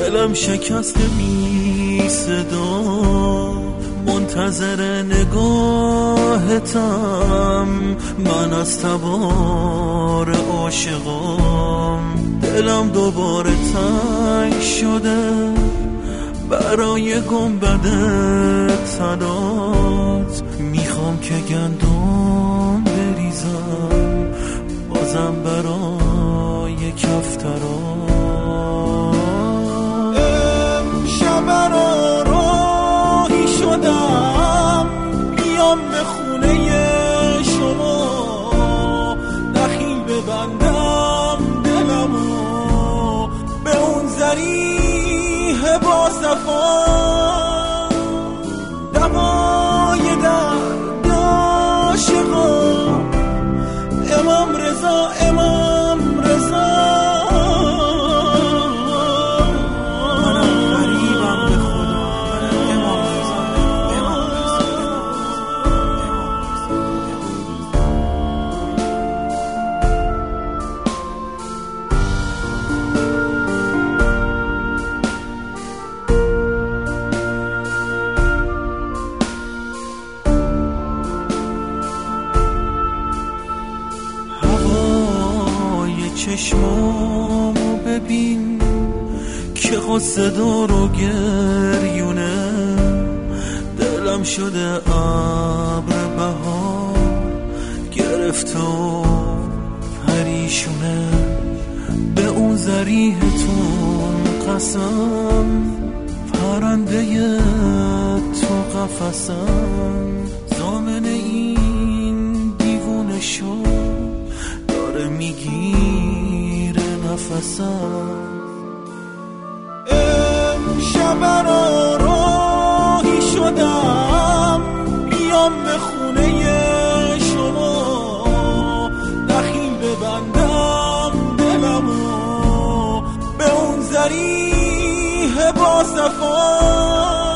دلم شکسته بی صدا، منتظر نگاهتم، من از تبار عاشقام. دلم دوباره تنگ شده برای گنبد تنات، میخوام که گندم بریزم بازم برای کفترات. امشب راهی شدم بیام به خونه شما، دخیل ببندم دلمو به اون ذریح با صفا، دوای درد عاشقا، امام رضا امام رضا. چشمامو ببین که غصه دار و گریونه، دلم شده ابر بهار گرفت و پریشونه. به اون ذریحتون قسم، پرنده تو قفسم، ضامن این دیوونه شو داره میگیره نفسم. امشب راهی شدم بیام به خونه شما، دخیل ببندم دلمو به اون ذریح با صفا.